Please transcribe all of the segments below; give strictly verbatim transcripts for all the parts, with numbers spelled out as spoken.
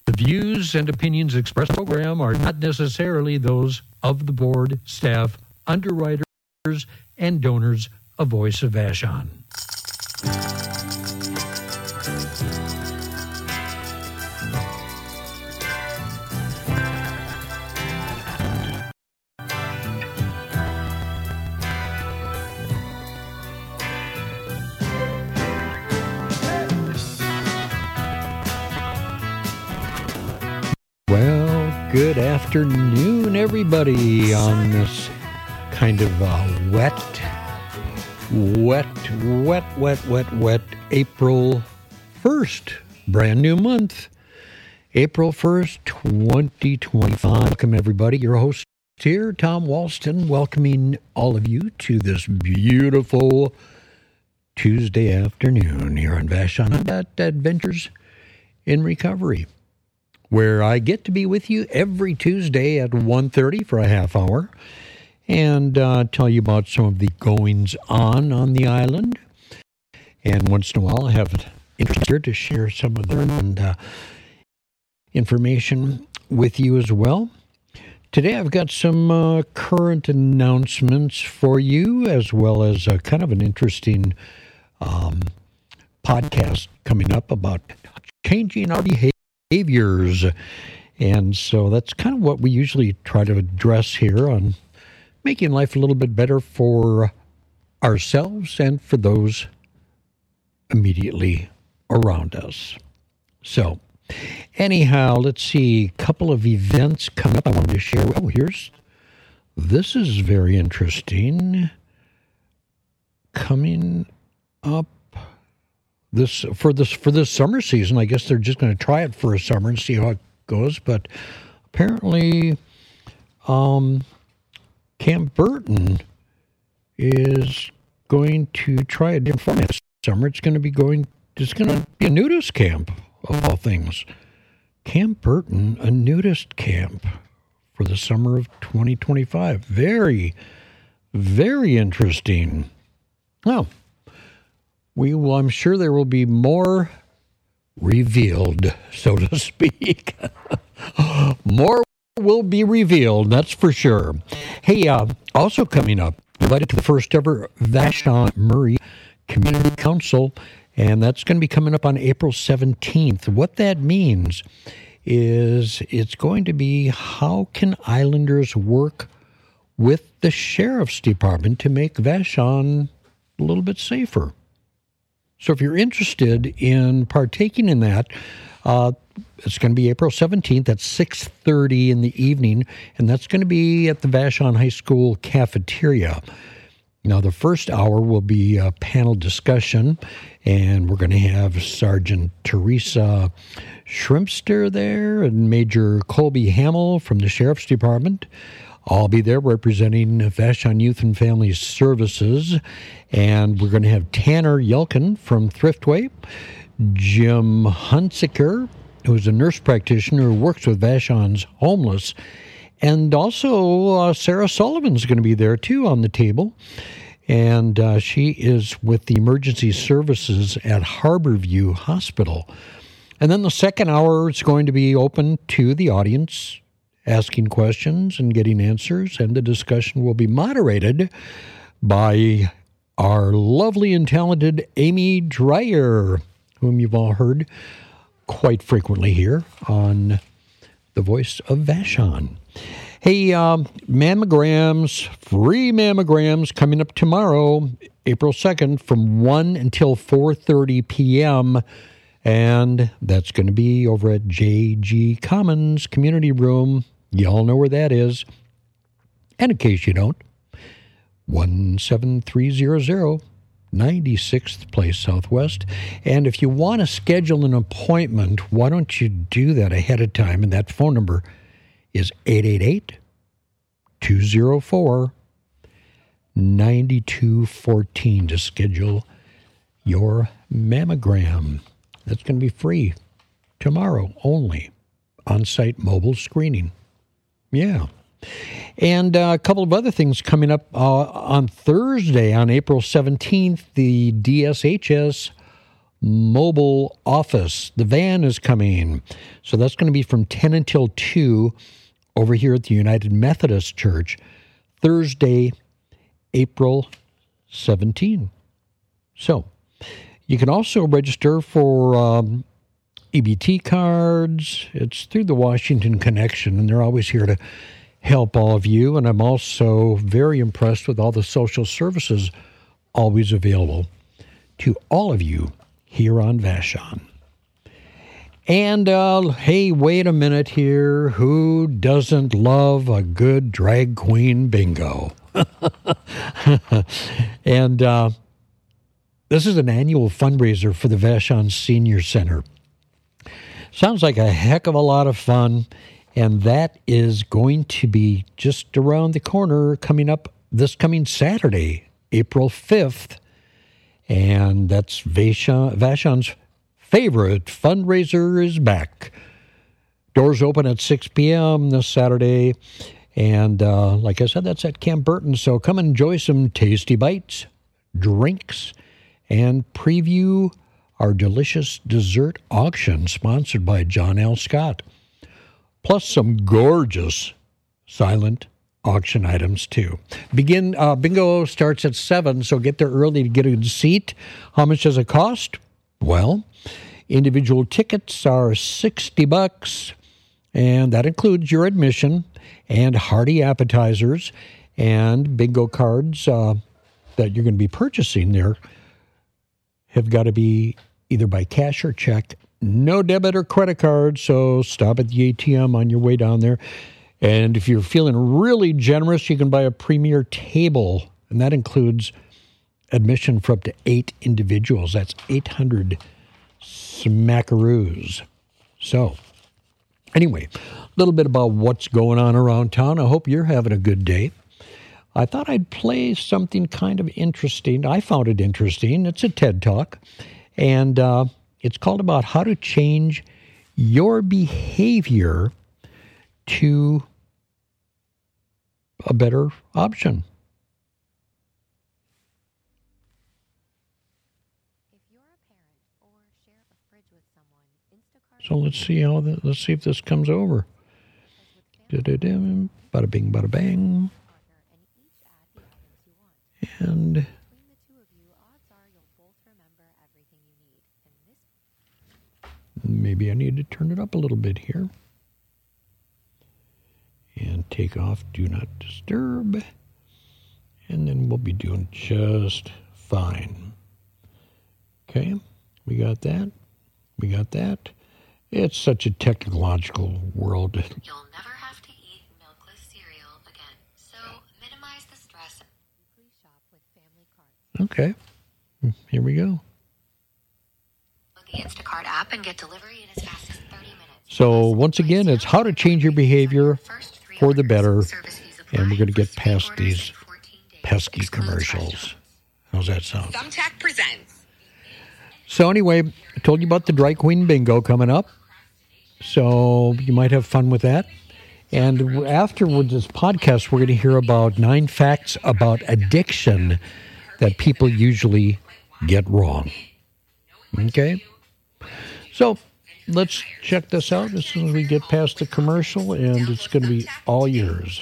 The views and opinions expressed in the program are not necessarily those of the board, staff, underwriters, and donors of Voice of Vashon. Well, good afternoon, everybody, on this kind of uh, wet, wet, wet, wet, wet, wet April first, brand new month, April first, twenty twenty-five. Welcome, everybody. Your host here, Tom Walston, welcoming all of you to this beautiful Tuesday afternoon here on Vashon Adventures in Recovery, where I get to be with you every Tuesday at one thirty for a half hour and uh, tell you about some of the goings-on on the island. And once in a while, I have an interest here to share some of the and, uh, information with you as well. Today, I've got some uh, current announcements for you, as well as uh, kind of an interesting um, podcast coming up about changing our behavior. behaviors. And so that's kind of what we usually try to address here on making life a little bit better for ourselves and for those immediately around us. So anyhow, let's see, a couple of events coming up I wanted to share. Oh, here's, this is very interesting. Coming up This for this for this summer season, I guess they're just going to try it for a summer and see how it goes. But apparently, um, Camp Burton is going to try a different format this summer. It's going to be going. It's going to be a nudist camp of all things. Camp Burton, a nudist camp for the summer of twenty twenty-five. Very, very interesting. Well. We will, I'm sure there will be more revealed, so to speak. More will be revealed, that's for sure. Hey, uh, also coming up, invited to the first ever Vashon Murray Community Council, and that's going to be coming up on April seventeenth. What that means is it's going to be how can Islanders work with the Sheriff's Department to make Vashon a little bit safer. So if you're interested in partaking in that, uh, it's going to be April seventeenth at six thirty in the evening, and that's going to be at the Vashon High School cafeteria. Now, the first hour will be a panel discussion, and we're going to have Sergeant Teresa Shrimpster there and Major Colby Hamill from the Sheriff's Department. I'll be there representing Vashon Youth and Family Services, and we're going to have Tanner Yelkin from Thriftway, Jim Hunziker, who's a nurse practitioner who works with Vashon's homeless, and also uh, Sarah Sullivan's going to be there too on the table, and uh, she is with the emergency services at Harborview Hospital. And then the second hour is going to be open to the audience, asking questions and getting answers, and the discussion will be moderated by our lovely and talented Amy Dreyer, whom you've all heard quite frequently here on the Voice of Vashon. Hey, um, mammograms, free mammograms coming up tomorrow, April second, from one until four thirty p.m., and that's going to be over at J G Commons Community Room. You all know where that is. And in case you don't, one seven three zero zero, ninety-sixth Place Southwest. And if you want to schedule an appointment, why don't you do that ahead of time? And that phone number is eight eight eight, two zero four, nine two one four to schedule your mammogram. That's going to be free tomorrow only. On-site mobile screening. Yeah. And uh, a couple of other things coming up uh, on Thursday, on April seventeenth, the D S H S mobile office. The van is coming. So that's going to be from ten until two over here at the United Methodist Church, Thursday, April seventeenth. So you can also register for um, E B T cards. It's through the Washington Connection, and they're always here to help all of you. And I'm also very impressed with all the social services always available to all of you here on Vashon. And, uh, hey, wait a minute here. Who doesn't love a good drag queen bingo? And uh, this is an annual fundraiser for the Vashon Senior Center. Sounds like a heck of a lot of fun, and that is going to be just around the corner coming up this coming Saturday, April fifth. And that's Vashon, Vashon's favorite fundraiser is back. Doors open at six p.m. this Saturday. And uh, like I said, that's at Camp Burton. So come and enjoy some tasty bites, drinks, and preview our delicious dessert auction sponsored by John L. Scott. Plus some gorgeous silent auction items, too. Begin uh, bingo starts at seven, so get there early to get a seat. How much does it cost? Well, individual tickets are sixty bucks, and that includes your admission and hearty appetizers and bingo cards uh, that you're going to be purchasing there have got to be either by cash or check. No debit or credit card, so stop at the A T M on your way down there. And if you're feeling really generous, you can buy a premier table, and that includes admission for up to eight individuals. That's eight hundred smackaroos. So, anyway, a little bit about what's going on around town. I hope you're having a good day. I thought I'd play something kind of interesting. I found it interesting. It's a TED Talk, and uh, it's called about how to change your behavior to a better option. If you're a parent or share a fridge with someone, Instacart. So let's see how the, let's see if this comes over. Da-da-dum, bada bing, bada bang. And Between the two of you, odds are you'll both remember everything you need. And this maybe I need to turn it up a little bit here. And take off Do Not Disturb. And then we'll be doing just fine. Okay, we got that. We got that. It's such a technological world. You'll never have to eat milkless cereal again. So minimize the stress. Weekly shop with family cards. Okay, here we go. Load the Instacart app and get delivery in as fast as thirty minutes. So once again, it's how to change your behavior for the better. And we're going to get past these pesky commercials. How's that sound? Thumbtack presents. So anyway, I told you about the Dry Queen Bingo coming up. So you might have fun with that. And afterwards, this podcast, we're going to hear about nine facts about addiction that people usually get wrong. Okay? So let's check this out as soon as we get past the commercial, and it's going to be all yours.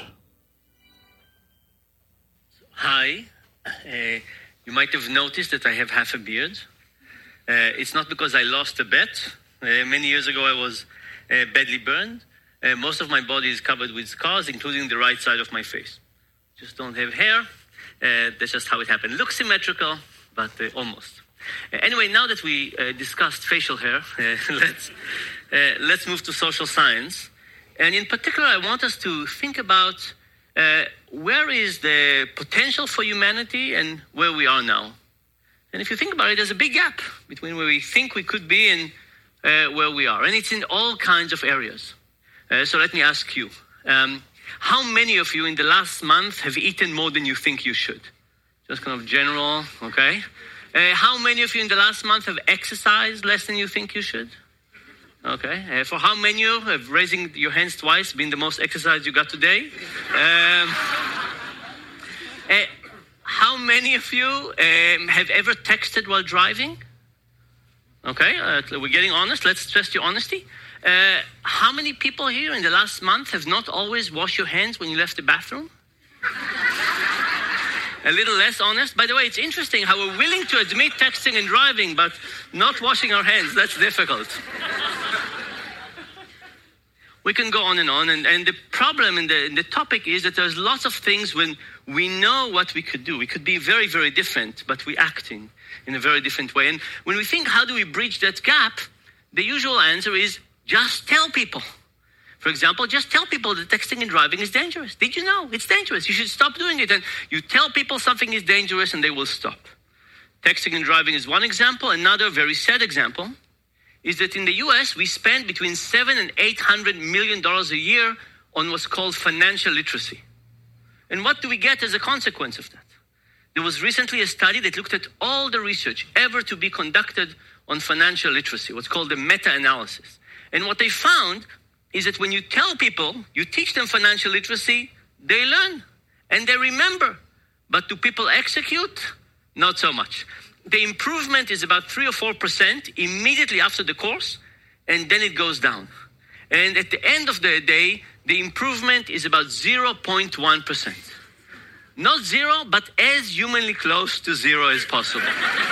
Hi. Uh, you might have noticed that I have half a beard. Uh, it's not because I lost a bet. Uh, many years ago, I was uh, badly burned. Uh, most of my body is covered with scars, including the right side of my face. Just don't have hair. Uh, that's just how it happened. Looks symmetrical, but uh, almost. Uh, anyway, now that we uh, discussed facial hair, uh, let's uh, let's move to social science. And in particular, I want us to think about uh, where is the potential for humanity and where we are now. And if you think about it, there's a big gap between where we think we could be and uh, where we are. And it's in all kinds of areas. Uh, so let me ask you, um, how many of you in the last month have eaten more than you think you should? Just kind of general, okay? Uh, how many of you in the last month have exercised less than you think you should? Okay. Uh, for how many of you have raising your hands twice been the most exercise you got today? Um, uh, how many of you um, have ever texted while driving? Okay, uh, we're getting honest. Let's test your honesty. Uh, how many people here in the last month have not always washed your hands when you left the bathroom? A little less honest. By the way, it's interesting how we're willing to admit texting and driving, but not washing our hands. That's difficult. We can go on and on. And, and the problem in the, in the topic is that there's lots of things when we know what we could do. We could be very, very different, but we're acting in a very different way. And when we think, how do we bridge that gap? The usual answer is just tell people. For example, just tell people that texting and driving is dangerous. Did you know? It's dangerous. You should stop doing it. And you tell people something is dangerous and they will stop. Texting and driving is one example. Another very sad example is that in the U S, we spend between seven and eight hundred million dollars a year on what's called financial literacy. And what do we get as a consequence of that? There was recently a study that looked at all the research ever to be conducted on financial literacy, what's called the meta-analysis. And what they found is that when you tell people, you teach them financial literacy, they learn and they remember. But do people execute? Not so much. The improvement is about three or four percent immediately after the course, and then it goes down. And at the end of the day, the improvement is about zero point one percent. Not zero, but as humanly close to zero as possible.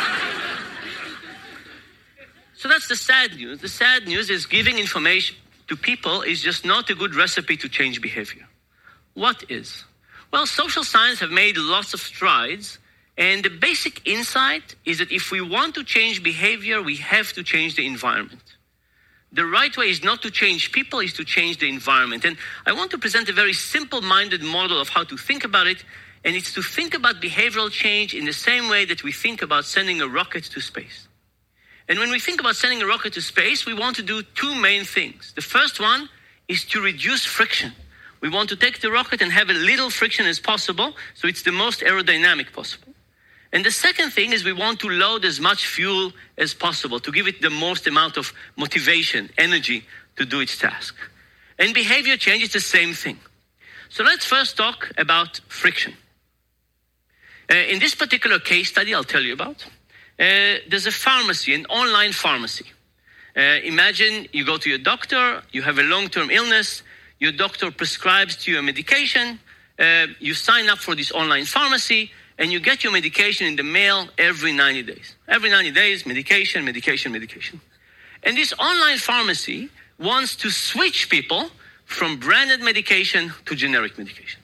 So that's the sad news. The sad news is giving information to people is just not a good recipe to change behavior. What is? Well, social science have made lots of strides, and the basic insight is that if we want to change behavior, we have to change the environment. The right way is not to change people, is to change the environment. And I want to present a very simple-minded model of how to think about it, and it's to think about behavioral change in the same way that we think about sending a rocket to space. And when we think about sending a rocket to space, we want to do two main things. The first one is to reduce friction. We want to take the rocket and have a little friction as possible, so it's the most aerodynamic possible. And the second thing is we want to load as much fuel as possible to give it the most amount of motivation, energy to do its task. And behavior change is the same thing. So let's first talk about friction. Uh, in this particular case study I'll tell you about, uh, there's a pharmacy, an online pharmacy. Uh, imagine you go to your doctor, you have a long-term illness, your doctor prescribes to you a medication, uh, you sign up for this online pharmacy, and you get your medication in the mail every ninety days. Every ninety days, medication, medication, medication. And this online pharmacy wants to switch people from branded medication to generic medication.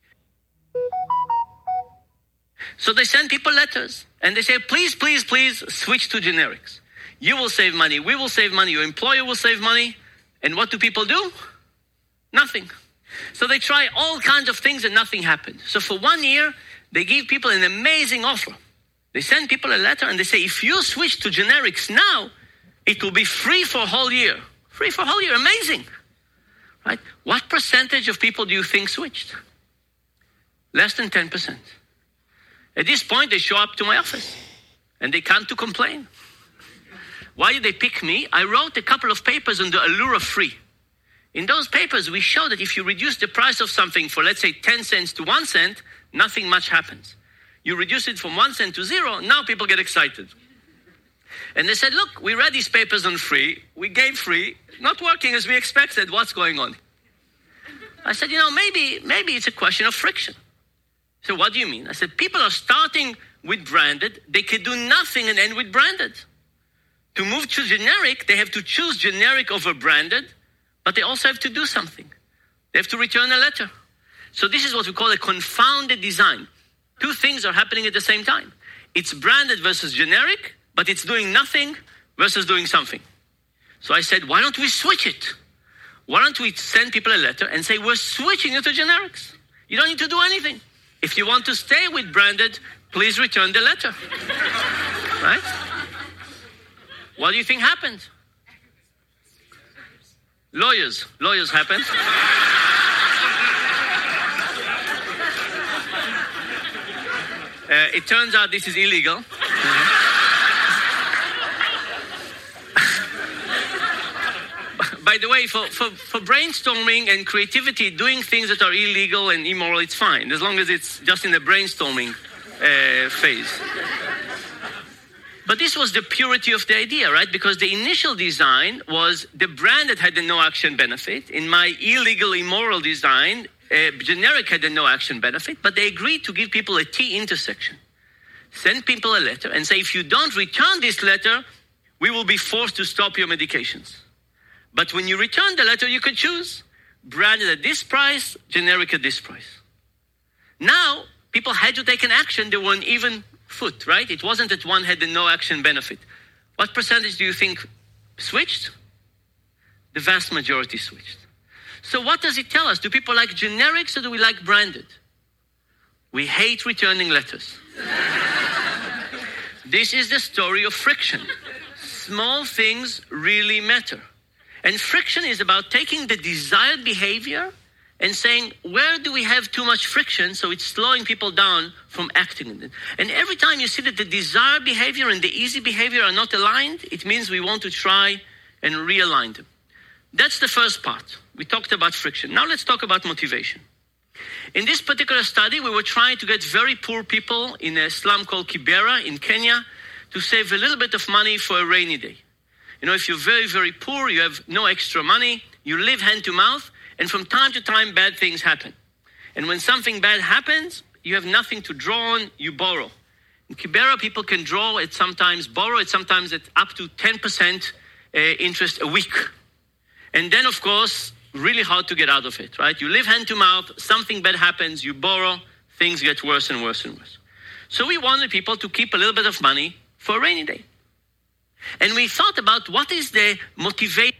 So they send people letters, and they say, please, please, please switch to generics. You will save money, we will save money, your employer will save money. And what do people do? Nothing. So they try all kinds of things and nothing happened. So for one year, they give people an amazing offer. They send people a letter and they say, if you switch to generics now, it will be free for a whole year. Free for a whole year, amazing. Right? What percentage of people do you think switched? Less than ten percent. At this point, they show up to my office and they come to complain. Why did they pick me? I wrote a couple of papers on the allure of free. In those papers, we show that if you reduce the price of something for, let's say, ten cents to one cent, nothing much happens. You reduce it from one cent to zero, now people get excited. And they said, look, we read these papers on free, we gave free, not working as we expected, what's going on? I said, you know, maybe, maybe it's a question of friction. So what do you mean? I said, people are starting with branded, they can do nothing and end with branded. To move to generic, they have to choose generic over branded, but they also have to do something. They have to return a letter. So this is what we call a confounded design. Two things are happening at the same time. It's branded versus generic, but it's doing nothing versus doing something. So I said, why don't we switch it? Why don't we send people a letter and say, we're switching it to generics. You don't need to do anything. If you want to stay with branded, please return the letter. Right? What do you think happened? Lawyers. Lawyers happened. Uh, it turns out this is illegal. By the way, for, for, for brainstorming and creativity, doing things that are illegal and immoral, it's fine, as long as it's just in the brainstorming uh, phase. But this was the purity of the idea, right? Because the initial design was the brand that had the no action benefit. In my illegal, immoral design, uh, generic had the no action benefit, but they agreed to give people a T intersection. Send people a letter and say, if you don't return this letter, we will be forced to stop your medications. But when you return the letter, you could choose branded at this price, generic at this price. Now, people had to take an action. They were on even foot, right? It wasn't that one had the no action benefit. What percentage do you think switched? The vast majority switched. So what does it tell us? Do people like generics or do we like branded? We hate returning letters. This is the story of friction. Small things really matter. And friction is about taking the desired behavior and saying, where do we have too much friction so it's slowing people down from acting in it? And every time you see that the desired behavior and the easy behavior are not aligned, it means we want to try and realign them. That's the first part. We talked about friction. Now let's talk about motivation. In this particular study, we were trying to get very poor people in a slum called Kibera in Kenya to save a little bit of money for a rainy day. You know, if you're very, very poor, you have no extra money, you live hand to mouth, and from time to time, bad things happen. And when something bad happens, you have nothing to draw on, you borrow. In Kibera, people can draw at sometimes, borrow at sometimes at up to ten percent uh, interest a week. And then, of course, really hard to get out of it, right? You live hand to mouth, something bad happens, you borrow, things get worse and worse and worse. So we wanted people to keep a little bit of money for a rainy day. And we thought about what is the motivation,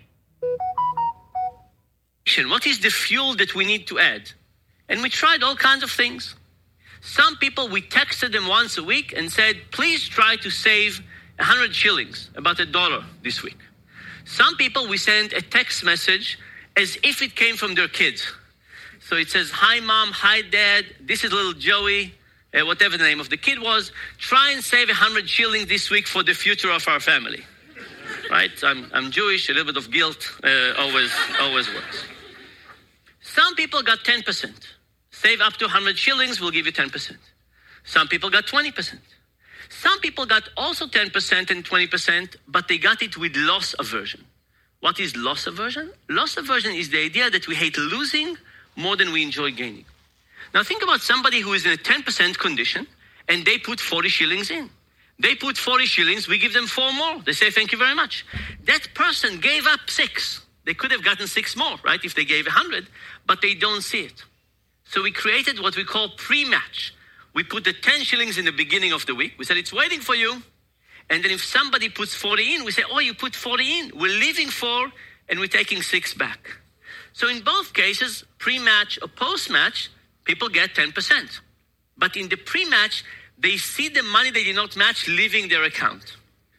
what is the fuel that we need to add? And we tried all kinds of things. Some people, we texted them once a week and said, please try to save one hundred shillings, about a dollar this week. Some people, we sent a text message as if it came from their kids. So it says, hi mom, hi dad, this is little Joey, uh, whatever the name of the kid was. Try and save one hundred shillings this week for the future of our family. Right? I'm, I'm Jewish, a little bit of guilt uh, always, always works. Some people got ten percent. Save up to one hundred shillings, we'll give you ten percent. Some people got twenty percent. Some people got also ten percent and twenty percent, but they got it with loss aversion. What is loss aversion? Loss aversion is the idea that we hate losing more than we enjoy gaining. Now think about somebody who is in a ten percent condition and they put forty shillings in. They put forty shillings, we give them four more. They say, thank you very much. That person gave up six. They could have gotten six more, right, if they gave one hundred, but they don't see it. So we created what we call pre-match. We put the ten shillings in the beginning of the week. We said, it's waiting for you. And then if somebody puts forty in, we say, oh, you put forty in. We're leaving four and we're taking six back. So in both cases, pre-match or post-match, people get ten percent. But in the pre-match, they see the money they did not match leaving their account.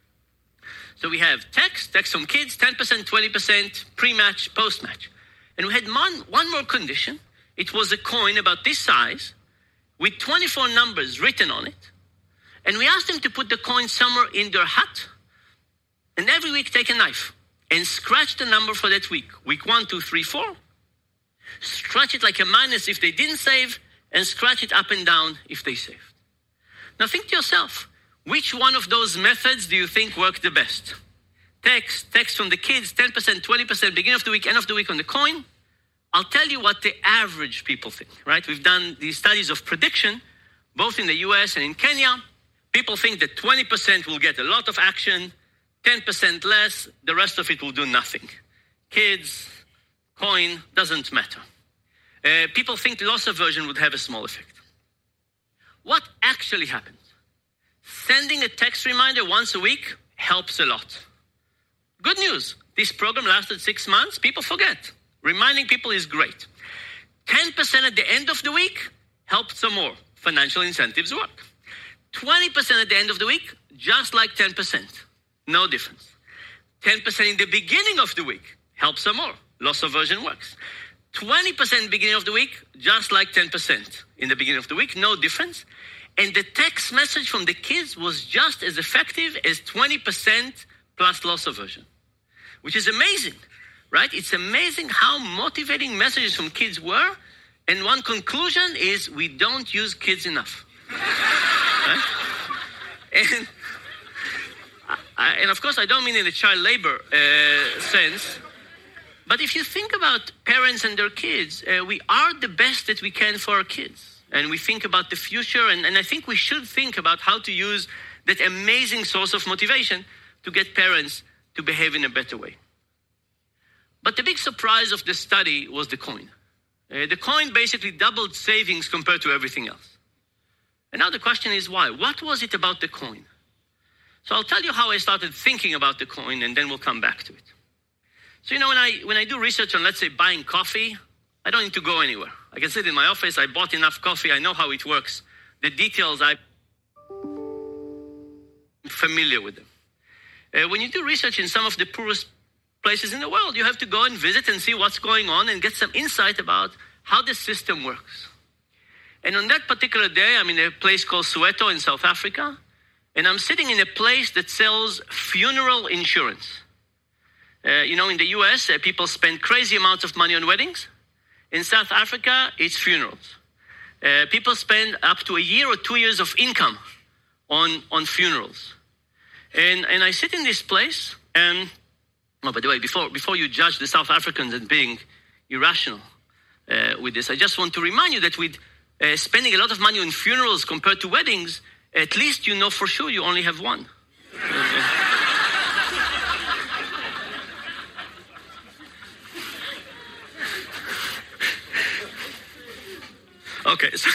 So we have text, text from kids, ten percent, twenty percent, pre-match, post-match. And we had one, one more condition. It was a coin about this size with twenty-four numbers written on it. And we asked them to put the coin somewhere in their hut and every week take a knife and scratch the number for that week. Week one, two, three, four. Scratch it like a minus if they didn't save and scratch it up and down if they saved. Now think to yourself, which one of those methods do you think worked the best? Text, text from the kids, ten percent, twenty percent, beginning of the week, end of the week on the coin. I'll tell you what the average people think, right? We've done these studies of prediction, both in the U S and in Kenya. People think that twenty percent will get a lot of action, ten percent less, the rest of it will do nothing. Kids, coin, doesn't matter. Uh, people think loss aversion would have a small effect. What actually happens? Sending a text reminder once a week helps a lot. Good news, this program lasted six months, people forget. Reminding people is great. ten percent at the end of the week helps some more. Financial incentives work. twenty percent at the end of the week, just like ten percent. No difference. ten percent in the beginning of the week helps some more. Loss aversion works. twenty percent beginning of the week, just like ten percent in the beginning of the week, no difference. And the text message from the kids was just as effective as twenty percent plus loss aversion, which is amazing, right? It's amazing how motivating messages from kids were. And one conclusion is we don't use kids enough. Right? And I, and of course, I don't mean in the child labor uh, sense, but if you think about parents and their kids, uh, we are the best that we can for our kids. And we think about the future, and, and I think we should think about how to use that amazing source of motivation to get parents to behave in a better way. But the big surprise of the study was the coin. Uh, the coin basically doubled savings compared to everything else. And now the question is why? What was it about the coin? So I'll tell you how I started thinking about the coin, and then we'll come back to it. So, you know, when I when I do research on, let's say, buying coffee, I don't need to go anywhere. I can sit in my office, I bought enough coffee, I know how it works. The details, I'm familiar with them. Uh, when you do research in some of the poorest places in the world, you have to go and visit and see what's going on and get some insight about how the system works. And on that particular day, I'm in a place called Soweto in South Africa, and I'm sitting in a place that sells funeral insurance. Uh, you know, in the U S, uh, people spend crazy amounts of money on weddings. In South Africa, it's funerals. Uh, people spend up to a year or two years of income on, on funerals. And, and I sit in this place, and, oh, by the way, before, before you judge the South Africans as being irrational uh, with this, I just want to remind you that with uh, spending a lot of money on funerals compared to weddings, at least you know for sure you only have one. Okay, so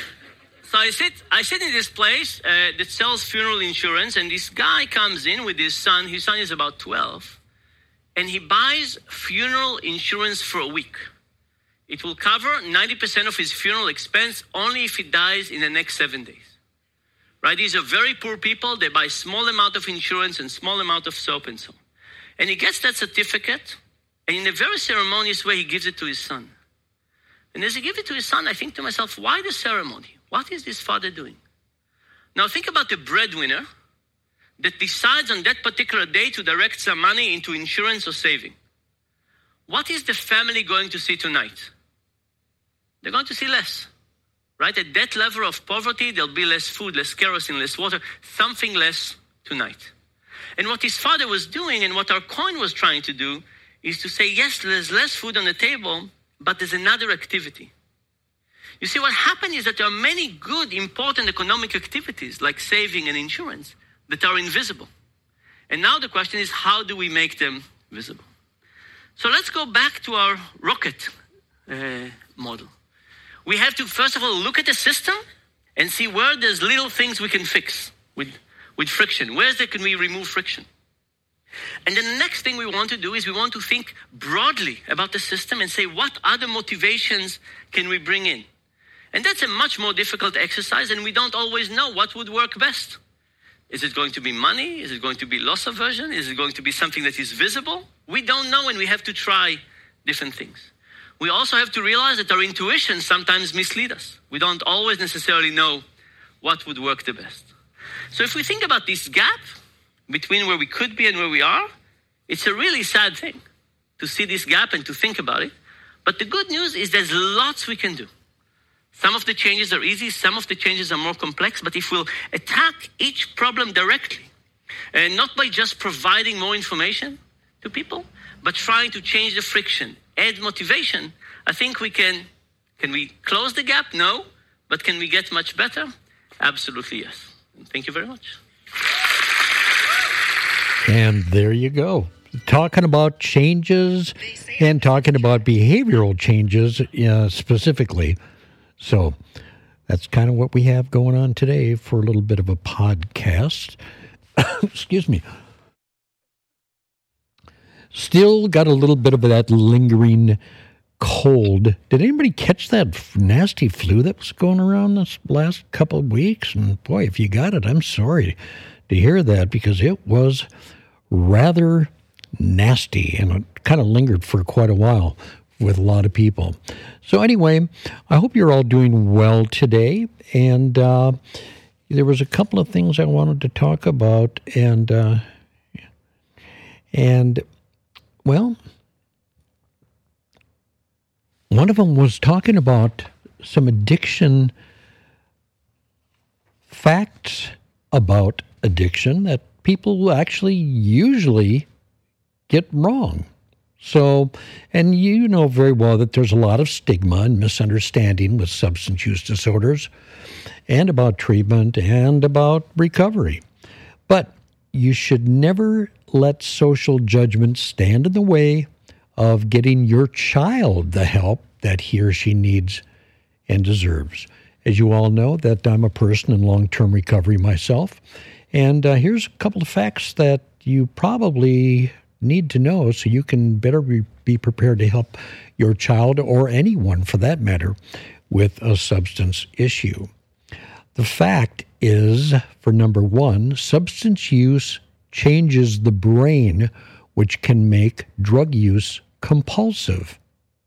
so I sit I sit in this place uh, that sells funeral insurance, and this guy comes in with his son. His son is about twelve, and he buys funeral insurance for a week. It will cover ninety percent of his funeral expense only if he dies in the next seven days. Right? These are very poor people. They buy small amount of insurance and small amount of soap and so on. And he gets that certificate, and in a very ceremonious way, he gives it to his son. And as he gives it to his son, I think to myself, why the ceremony? What is this father doing? Now think about the breadwinner that decides on that particular day to direct some money into insurance or saving. What is the family going to see tonight? They're going to see less, right? At that level of poverty, there'll be less food, less kerosene, less water, something less tonight. And what his father was doing, and what our coin was trying to do, is to say, yes, there's less food on the table, but there's another activity. You see, what happened is that there are many good, important economic activities like saving and insurance that are invisible. And now the question is, how do we make them visible? So let's go back to our rocket uh, model. We have to, first of all, look at the system and see where there's little things we can fix with, with friction. Where there can we remove friction? And then the next thing we want to do is we want to think broadly about the system and say, what other motivations can we bring in? And that's a much more difficult exercise, and we don't always know what would work best. Is it going to be money? Is it going to be loss aversion? Is it going to be something that is visible? We don't know, and we have to try different things. We also have to realize that our intuition sometimes mislead us. We don't always necessarily know what would work the best. So if we think about this gap between where we could be and where we are, it's a really sad thing to see this gap and to think about it. But the good news is there's lots we can do. Some of the changes are easy, some of the changes are more complex, but if we'll attack each problem directly, and not by just providing more information to people, but trying to change the friction, add motivation, I think we can, can we close the gap? No. But can we get much better? Absolutely yes. And thank you very much. And there you go. Talking about changes and talking about behavioral changes uh, specifically. So that's kind of what we have going on today for a little bit of a podcast. Excuse me. Still got a little bit of that lingering cold. Did anybody catch that nasty flu that was going around this last couple of weeks? And boy, if you got it, I'm sorry to hear that, because it was rather nasty and it kind of lingered for quite a while with a lot of people. So anyway, I hope you're all doing well today. And uh, there was a couple of things I wanted to talk about. And, uh, and well, one of them was talking about some addiction facts about addiction that people actually usually get wrong. So, and you know very well that there's a lot of stigma and misunderstanding with substance use disorders and about treatment and about recovery. But you should never let social judgment stand in the way of getting your child the help that he or she needs and deserves. As you all know, that I'm a person in long-term recovery myself. And uh, here's a couple of facts that you probably need to know so you can better be, be prepared to help your child or anyone for that matter with a substance issue. The fact is, for number one, substance use changes the brain, which can make drug use compulsive.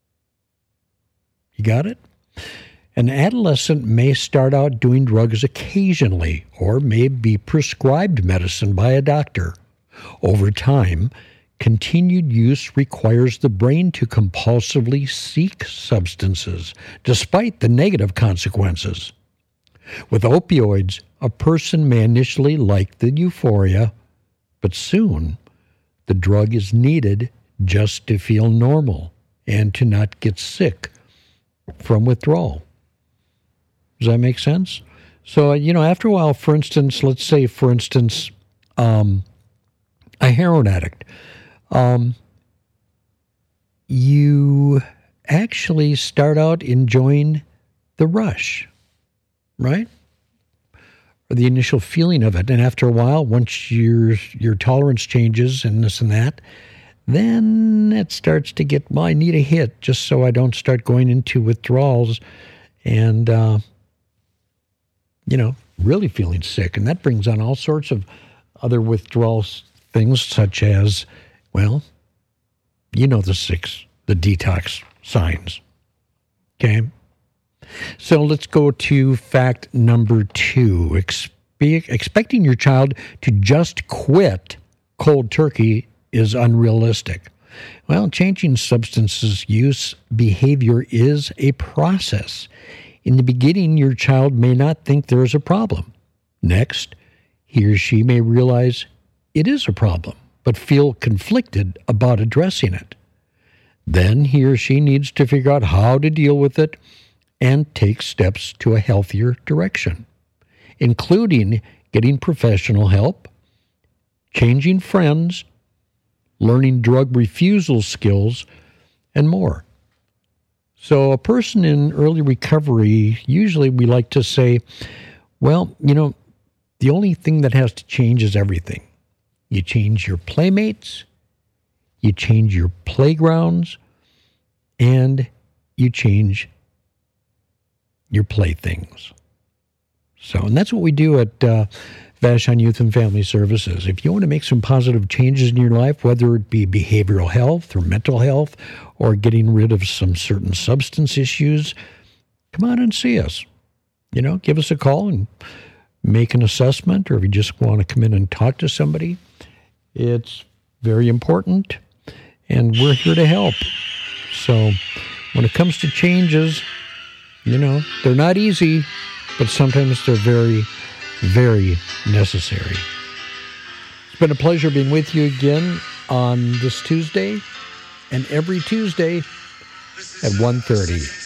You got it? An adolescent may start out doing drugs occasionally or may be prescribed medicine by a doctor. Over time, continued use requires the brain to compulsively seek substances, despite the negative consequences. With opioids, a person may initially like the euphoria, but soon the drug is needed just to feel normal and to not get sick from withdrawal. Does that make sense? So, you know, after a while, for instance, let's say, for instance, um, a heroin addict, um, you actually start out enjoying the rush, right? Or the initial feeling of it. And after a while, once your your tolerance changes and this and that, then it starts to get, well, I need a hit just so I don't start going into withdrawals and, uh, you know, really feeling sick. And that brings on all sorts of other withdrawal things such as, well, you know the six, the detox signs. Okay? So let's go to fact number two. Expe- expecting your child to just quit cold turkey is unrealistic. Well, changing substances use behavior is a process. In the beginning, your child may not think there is a problem. Next, he or she may realize it is a problem, but feel conflicted about addressing it. Then he or she needs to figure out how to deal with it and take steps to a healthier direction, including getting professional help, changing friends, learning drug refusal skills, and more. So a person in early recovery, usually we like to say, well, you know, the only thing that has to change is everything. You change your playmates, you change your playgrounds, and you change your playthings. So, and that's what we do at uh, Vashon Youth and Family Services. If you want to make some positive changes in your life, whether it be behavioral health or mental health or getting rid of some certain substance issues, come on and see us. You know, give us a call and make an assessment, or if you just want to come in and talk to somebody, it's very important, and we're here to help. So when it comes to changes, you know, they're not easy, but sometimes they're very, very necessary. It's been a pleasure being with you again on this Tuesday and every Tuesday at one thirty.